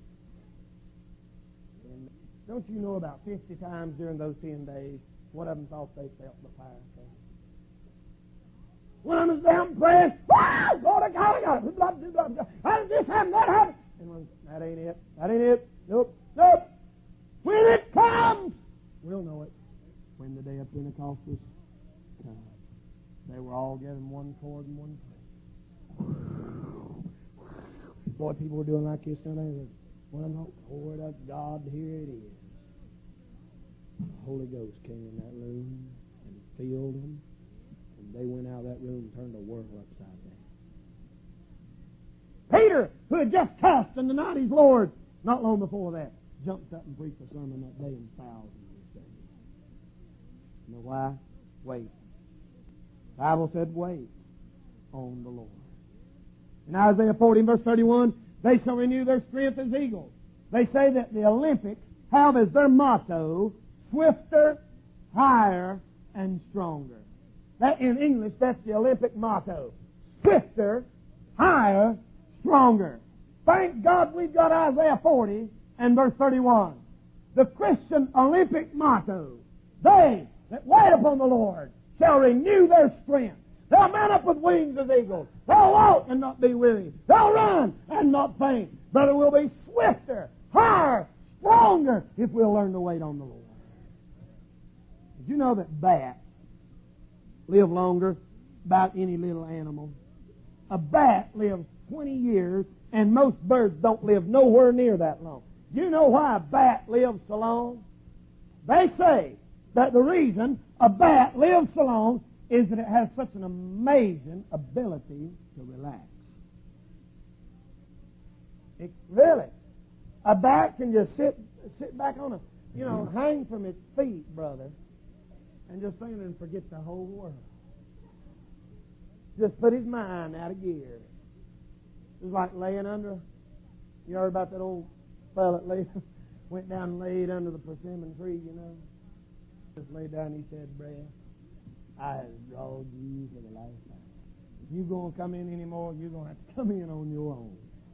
And don't you know about 50 times during those 10 days, one of them thought they felt the power of God. One of them was down praying, God, I got it. Blah, blah, blah, blah. How did this happen? That happened. And one, that ain't it. That ain't it. Nope. When it comes, we'll know it. When the day of Pentecost was come, they were all given one chord and one prayer. Boy, people were doing like this down there. One chord of God, here it is. The Holy Ghost came in that room and filled them, and they went out of that room and turned the world upside down. Peter, who had just cussed and denied his Lord not long before that, jumped up and preached a sermon that day, and thousands were saved. You know why? Wait. The Bible said wait on the Lord. In Isaiah 40, verse 31, they shall renew their strength as eagles. They say that the Olympics have as their motto, swifter, higher, and stronger. That in English, that's the Olympic motto. Swifter, higher, stronger. Thank God we've got Isaiah 40 and verse 31. The Christian Olympic motto. They that wait upon the Lord shall renew their strength. They'll mount up with wings as eagles. They'll walk and not be weary. They'll run and not faint. But it will be swifter, higher, stronger if we'll learn to wait on the Lord. Did you know that bats live longer about any little animal? a bat lives 20 years, and most birds don't live nowhere near that long. Do you know why a bat lives so long? They say that the reason a bat lives so long is that it has such an amazing ability to relax. Really, a bat can just sit back on hang from its feet, brother, and just think and forget the whole world. Just put his mind out of gear. It's like laying under. You heard about that old fella that went down and laid under the persimmon tree, Just laid down and he said, "Brad, I have drawed you for the lifetime. If you're going to come in anymore, you're going to have to come in on your own."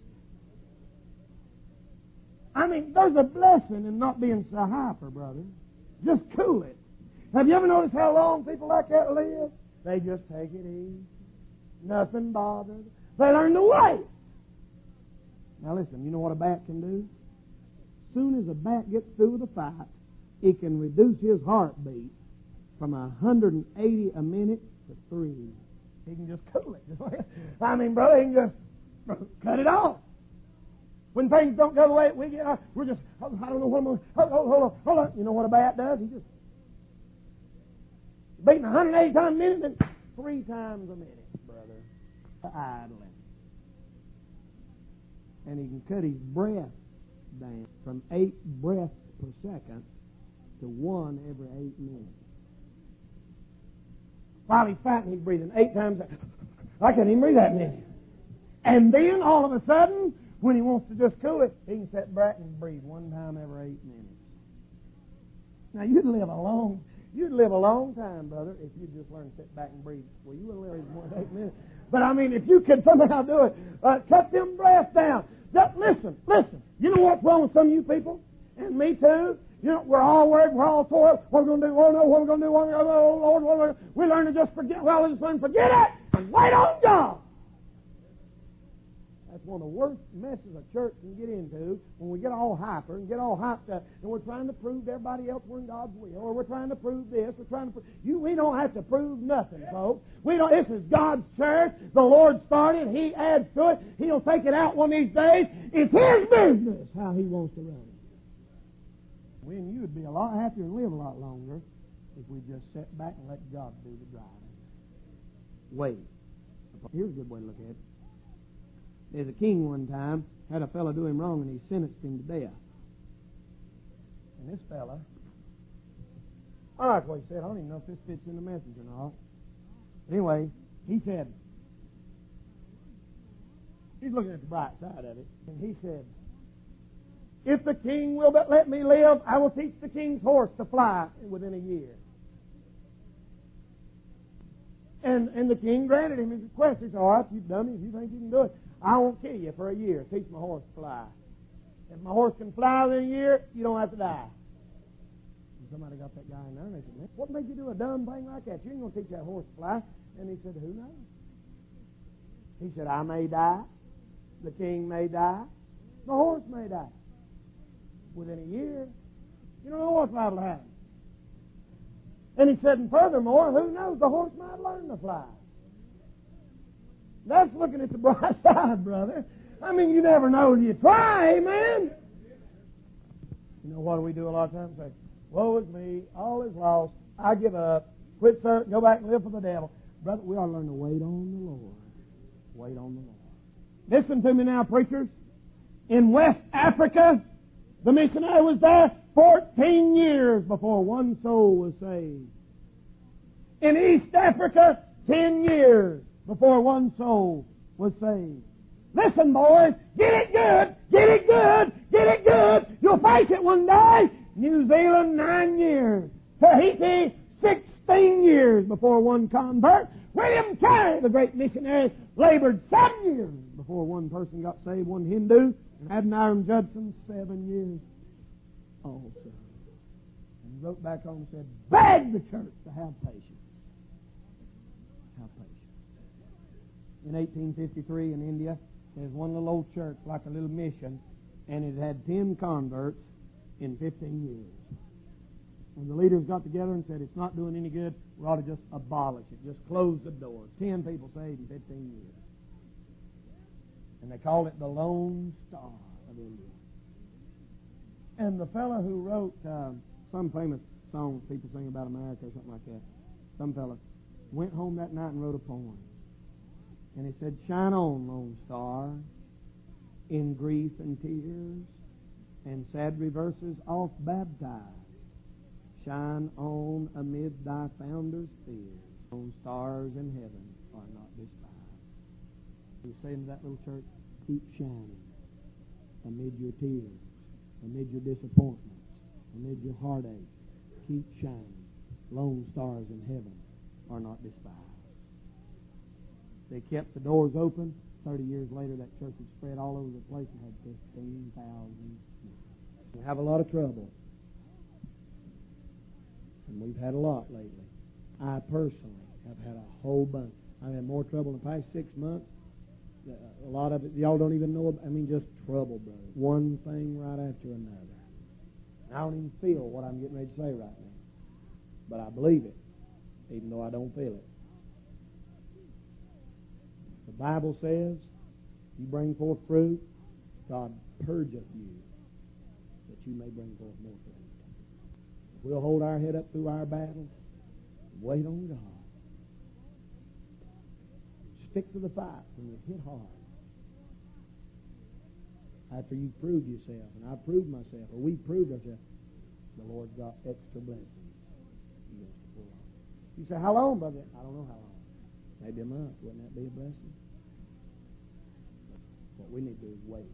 I mean, there's a blessing in not being so hyper, brother. Just cool it. Have you ever noticed how long people like that live? They just take it easy. Nothing bothered. They learn to wait. Now listen, you know what a bat can do? As soon as a bat gets through with a fight, it can reduce his heartbeat from 180 a minute to 3. He can just cool it. I mean, brother, he can just cut it off. When things don't go the way we get, we're just, I don't know what I'm going to, hold on. You know what a bat does? He just beating 180 times a minute, then 3 times a minute, brother, idling. And he can cut his breath down from 8 breaths per second to 1 every 8 minutes. While he's fighting, he's breathing 8 times. I can't even breathe that many. And then, all of a sudden, when he wants to just cool it, he can sit back and breathe 1 time every 8 minutes. Now, you'd live a long time, brother, if you just learn to sit back and breathe. Well, you wouldn't live more than 8 minutes. But, I mean, if you could somehow do it, cut them breaths down. Just listen. You know what's wrong with some of you people? And me too. We're all worried. We're all tore up. What are we going to do? Oh, no, what are we going to do? Oh, Lord, what are we learn to just forget. Well, just learn to forget it and wait on God. That's one of the worst messes a church can get into when we get all hyper and get all hyped up and we're trying to prove to everybody else we're in God's will, or we're trying to prove this, we're trying to prove... We don't have to prove nothing, folks. This is God's church. The Lord started. He adds to it. He'll take it out one of these days. It's His business how He wants to run it. You would be a lot happier and live a lot longer if we just sat back and let God do the driving. Wait. Here's a good way to look at it. There's a king one time had a fellow do him wrong, and he sentenced him to death. And this fella, I like what he said. I don't even know if this fits in the message or not. But anyway, he said, he's looking at the bright side of it, and he said, "If the king will but let me live, I will teach the king's horse to fly within a year." And the king granted him his request. He said, "All right, you dummy, if you think you can do it, I won't kill you for a year. Teach my horse to fly. If my horse can fly within a year, you don't have to die." And somebody got that guy in there, and they said, "Man, what made you do a dumb thing like that? You ain't going to teach that horse to fly." And he said, "Who knows?" He said, "I may die. The king may die. The horse may die. Within a year, you don't know what's liable to happen." And he said, "And furthermore, who knows? The horse might learn to fly." That's looking at the bright side, brother. I mean, you never know till you try, amen? You know what do we do a lot of times? Say, "Woe is me, all is lost, I give up, quit serving, go back and live for the devil." Brother, we ought to learn to wait on the Lord. Wait on the Lord. Listen to me now, preachers. In West Africa, the missionary was there 14 years before one soul was saved. In East Africa, 10 years before one soul was saved. Listen, boys, get it good, get it good, get it good. You'll face it one day. New Zealand, 9 years. Tahiti, 16 years before one convert. William Carey, the great missionary, labored 7 years before one person got saved, one Hindu. And Adoniram Judson, 7 years also. And he wrote back home and said, "Beg the church to have patience." Have patience. In 1853 in India, there's one little old church, like a little mission, and it had 10 converts in 15 years. And the leaders got together and said, "It's not doing any good. We ought to just abolish it. Just close the door." 10 people saved in 15 years. And they called it the Lone Star of India. And the fellow who wrote some famous songs people sing about America or something like that, some fellow went home that night and wrote a poem. And he said, shine on, lone star, in grief and tears, and sad reverses oft baptized. Shine on amid thy founder's fears. Lone stars in heaven are not despised. He was saying to that little church, keep shining amid your tears, amid your disappointments, amid your heartache. Keep shining. Lone stars in heaven are not despised. They kept the doors open. 30 years later, that church had spread all over the place and had 15,000 members. We have a lot of trouble. And we've had a lot lately. I personally have had a whole bunch. I've had more trouble in the past 6 months. A lot of it, y'all don't even know. I mean, just trouble, brother. One thing right after another. I don't even feel what I'm getting ready to say right now. But I believe it, even though I don't feel it. The Bible says, you bring forth fruit, God purgeth you, that you may bring forth more fruit. If we'll hold our head up through our battles, wait on God. Stick to the fight when you hit hard. After you've proved yourself, and I've proved myself, or we've proved ourselves, the Lord's got extra blessings. You say, how long, brother? I don't know how long. Maybe a month. Wouldn't that be a blessing? What we need to do is wait.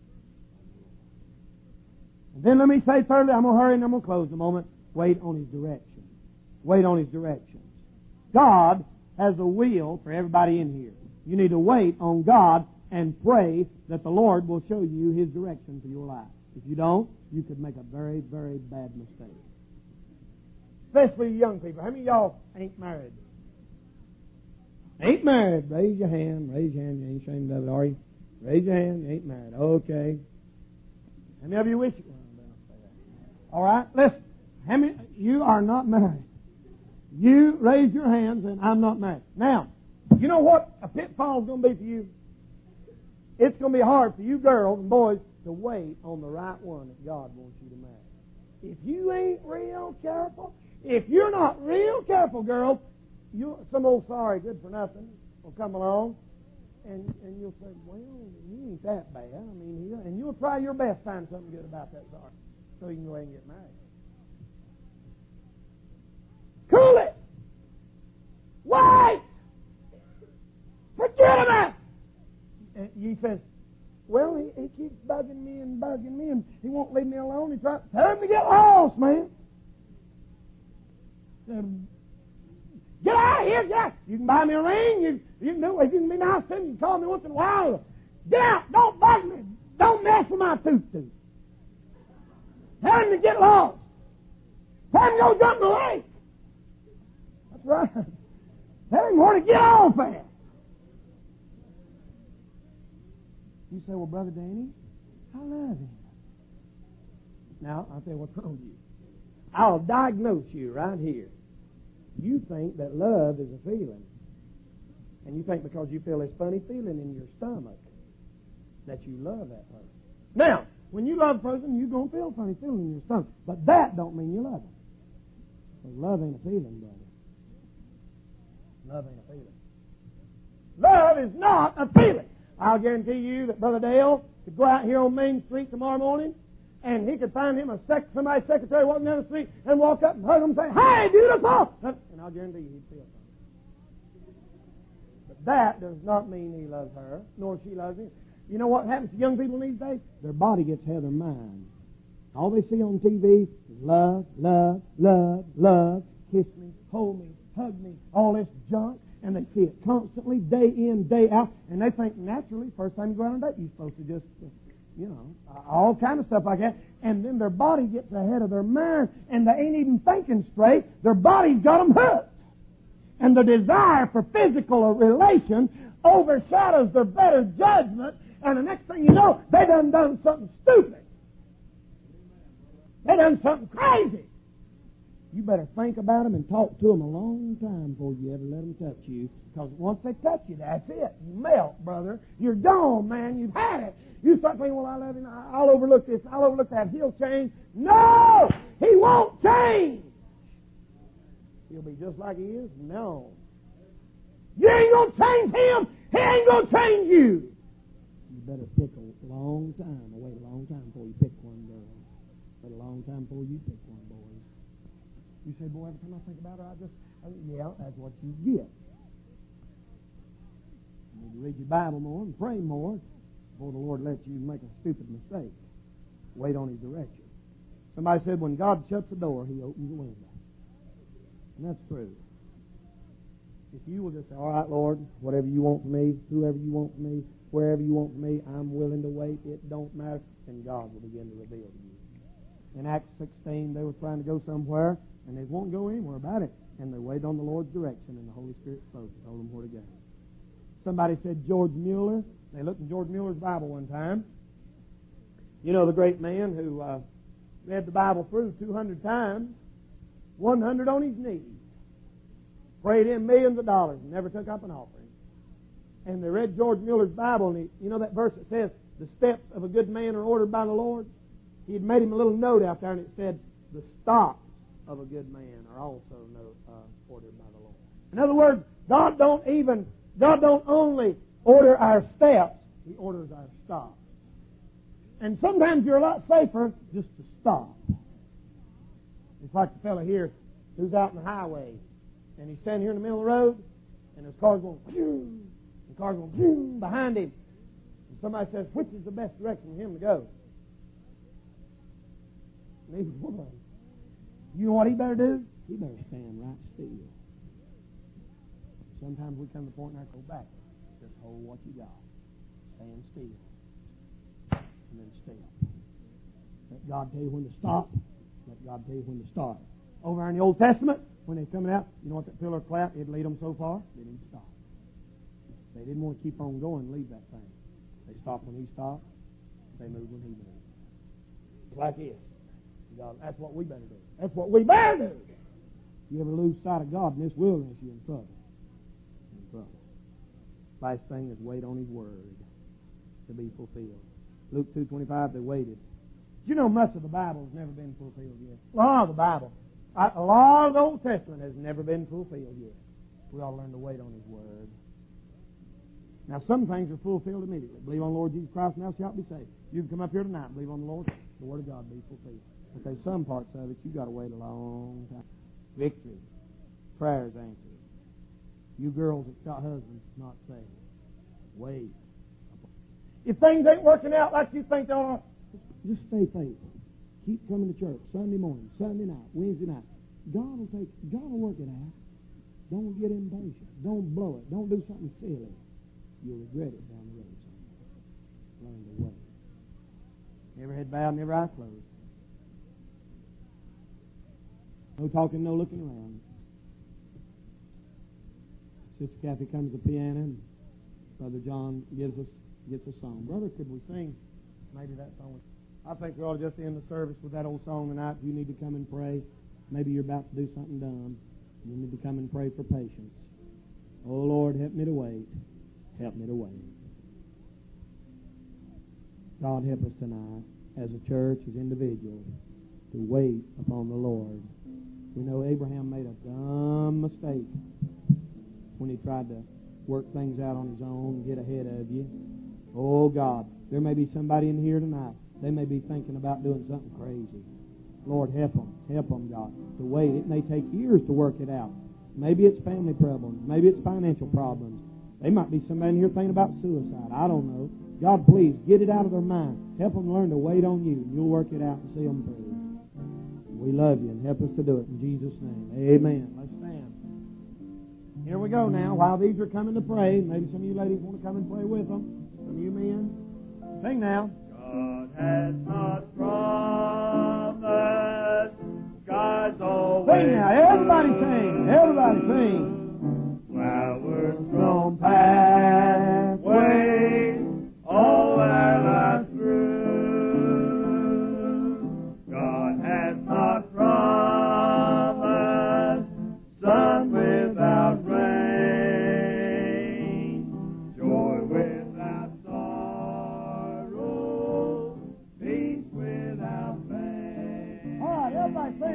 And then let me say thirdly, I'm going to hurry and I'm going to close in a moment. Wait on His direction. Wait on His directions. God has a will for everybody in here. You need to wait on God and pray that the Lord will show you His direction for your life. If you don't, you could make a very, very bad mistake. Especially young people. How many of y'all ain't married? Ain't married. Raise your hand. Raise your hand. You ain't ashamed of it, are you? Raise your hand. You ain't married. Okay. How many of you wish you were? All right. Listen. How many? You are not married. You raise your hands and I'm not married. Now, you know what a pitfall is going to be for you? It's going to be hard for you girls and boys to wait on the right one that God wants you to marry. If you ain't real careful, if you're not real careful, girls, some old sorry good for nothing will come along and you'll say, well, he ain't that bad. I mean, and you'll try your best to find something good about that sorry so you can go ahead and get married. Cool it! Wait! Forget about it! And you says, well, he keeps bugging me and he won't leave me alone. He tries to tell him to get lost, man. Get out of here, get out. You can buy me a ring. You can do it. You can be nice to me. You can call me once in a while. Get out. Don't bug me. Don't mess with my tooth. Tell him to get lost. Tell him to go jump in the lake. That's right. Tell him where to get off at. You say, well, Brother Danny, I love him. Now, I'll tell you what's wrong with you. I'll diagnose you right here. You think that love is a feeling. And you think because you feel this funny feeling in your stomach that you love that person. Now, when you love a person, you're going to feel a funny feeling in your stomach. But that don't mean you love him. Because love ain't a feeling, brother. Love ain't a feeling. Love is not a feeling. I'll guarantee you that Brother Dale could go out here on Main Street tomorrow morning and he could find him somebody's secretary walking down the street and walk up and hug him and say, hey, beautiful! And I'll guarantee you he'd feel something. But that does not mean he loves her, nor she loves him. You know what happens to young people these days? Their body gets ahead of their mind. All they see on TV is love, love, love, love, kiss me, hold me, hug me, all this junk. And they see it constantly, day in, day out. And they think naturally, first time you go out on a date, you're supposed to just, all kind of stuff like that. And then their body gets ahead of their mind, and they ain't even thinking straight. Their body's got them hooked. And the desire for physical relation overshadows their better judgment. And the next thing you know, they done something stupid. They done something crazy. you better think about them and talk to them a long time before you ever let them touch you. Because once they touch you, that's it. You melt, brother. You're gone, man. You've had it. You start thinking, well, I love him. I'll overlook this. I'll overlook that. He'll change. No! He won't change. He'll be just like he is from now on. You ain't going to change him. He ain't going to change you. You better pick a long time. Or wait a long time before you pick one girl. Wait a long time before you pick one boy. You say, boy, every time I think about her, yeah, that's what you get. You need to read your Bible more and pray more before the Lord lets you make a stupid mistake. Wait on His direction. Somebody said, when God shuts the door, He opens the window. And that's true. If you will just say, all right, Lord, whatever you want from me, whoever you want from me, wherever you want from me, I'm willing to wait. It don't matter. And God will begin to reveal to you. In Acts 16, they were trying to go somewhere, and they won't go anywhere about it. And they waited on the Lord's direction, and the Holy Spirit spoke and told them where to go. Somebody said George Mueller. They looked in George Mueller's Bible one time. You know, the great man who read the Bible through 200 times, 100 on his knees, prayed in millions of dollars, and never took up an offering. And they read George Mueller's Bible, and you know that verse that says, the steps of a good man are ordered by the Lord? He had made him a little note out there, and it said, the stops of a good man are also ordered by the Lord. In other words, God don't only order our steps, He orders our stops. And sometimes you're a lot safer just to stop. It's like the fellow here who's out on the highway, and he's standing here in the middle of the road, and his car's going, phew, the car's going, phew, behind him. And somebody says, which is the best direction for him to go? Neither one. You know what he better do? He better stand right still. Sometimes we come to the point in our go back. Just hold what you got. Stand still. And then step. Let God tell you when to stop. Let God tell you when to start. Over in the Old Testament, when they're coming out, you know what that pillar of cloud, it lead them so far, they didn't stop. They didn't want to keep on going and leave that thing. They stopped when He stopped. They moved when He moved. It's like this. God, that's what we better do. That's what we better do. You ever lose sight of God in this wilderness, you're in trouble. You're in trouble. Last thing is wait on His Word to be fulfilled. Luke 2:25, they waited. You know, much of the Bible has never been fulfilled yet. A lot of the Bible, a lot of the Old Testament has never been fulfilled yet. We ought to learn to wait on His Word. Now, some things are fulfilled immediately. Believe on the Lord Jesus Christ, and thou shalt be saved. You can come up here tonight and believe on the Lord, the Word of God be fulfilled. But there's some parts of it you've got to wait a long time. Victory. Prayers answered. You girls that got husbands not saved. Wait. If things ain't working out like you think they are, just stay faithful. Keep coming to church Sunday morning, Sunday night, Wednesday night. God will work it out. Don't get impatient. Don't blow it. Don't do something silly. You'll regret it down the road someday. Learn to wait. Never head bowed, never eye closed. No talking, no looking around. Sister Kathy comes to the piano, and Brother John gets a song. Brother, could we sing maybe that song? I think we ought to just end the service with that old song tonight. If you need to come and pray, maybe you're about to do something dumb. You need to come and pray for patience. Oh, Lord, help me to wait. Help me to wait. God, help us tonight, as a church, as individuals, to wait upon the Lord. We know Abraham made a dumb mistake when he tried to work things out on his own and get ahead of you. Oh, God, there may be somebody in here tonight. They may be thinking about doing something crazy. Lord, help them. Help them, God, to wait. It may take years to work it out. Maybe it's family problems. Maybe it's financial problems. They might be somebody in here thinking about suicide. I don't know. God, please, get it out of their mind. Help them learn to wait on you. You'll work it out and see them through. We love you and help us to do it in Jesus' name. Amen. Let's stand. Here we go now. While these are coming to pray, maybe some of you ladies want to come and pray with them. Some of you men. Sing now. God has not promised God's always. Sing now. Everybody sing. Everybody sing. Flowers from pathways all our lives through. God has not promised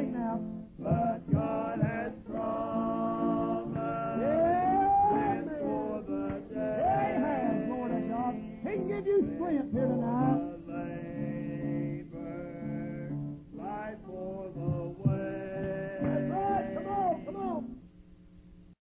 sing now.